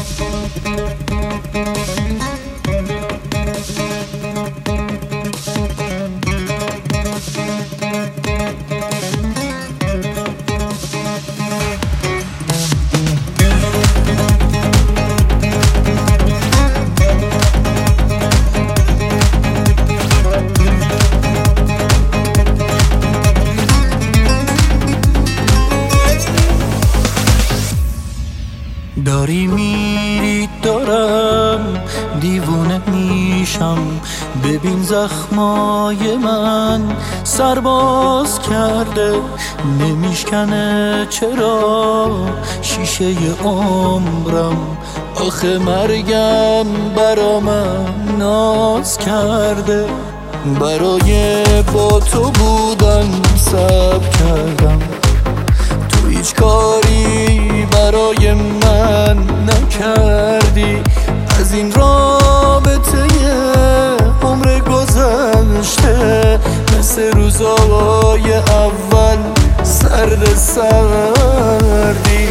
داری میری دارم دیوونه میشم، ببین زخمای من سرباز کرده، نمیشکنه چرا شیشه عمرم، آخه مرگم برا من ناز کرده، برای با تو بودن صبر کردم، تو هیچ کاری برای من نکردی، از این رابطه عمر گذشته مثل روزای اول سرد سردی،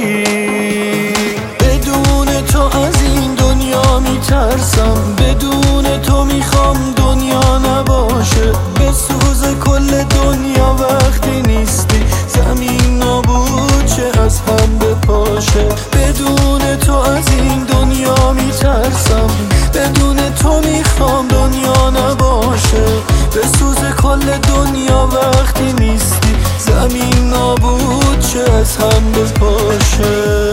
بدون تو از این دنیا میترسم، بدون تو میخوام دنیا نباشه، بسوز کل دنیا وقتی نیستی، زمین نابود چه از هم بپاشه، بدون تو از این دنیا میترسم، بدون تو میخوام دنیا نباشه، بسوز کل دنیا وقتی نیستی، زمین نابود چه از هم بپاشه.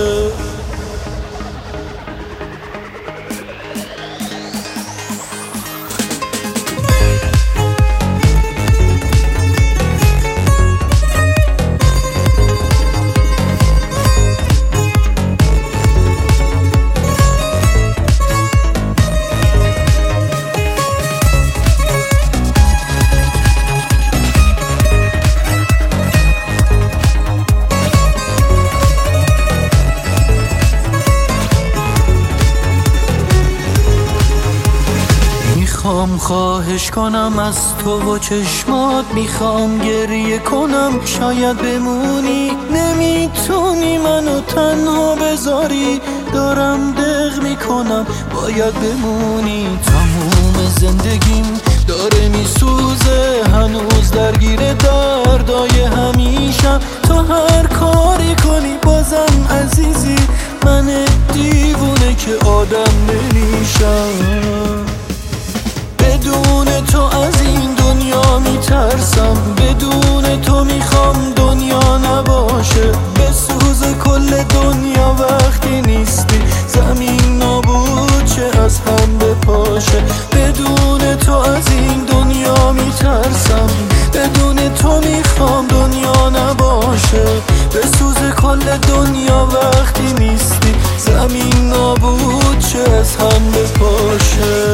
میخوام خواهش کنم از تو و چشمات، میخوام گریه کنم شاید بمونی، نمیتونی منو تنها بذاری، دارم دق میکنم باید بمونی، تموم زندگیم داره میسوزه، هنوز درگیر دردای همیشم، تو هر کاری کنی بازم عزیزی، من دیوونه که آدم نمیشم، بدون تو از این دنیا میترسم، بدون تو میخوام دنیا نباشه، بسوز کل دنیا وقتی نیستی، زمین نابود چه از هم بپاشه، بدون تو از این دنیا میترسم، بدون تو میخوام دنیا نباشه، بسوز کل دنیا وقتی نیستی، زمین نابود چه از هم بپاشه.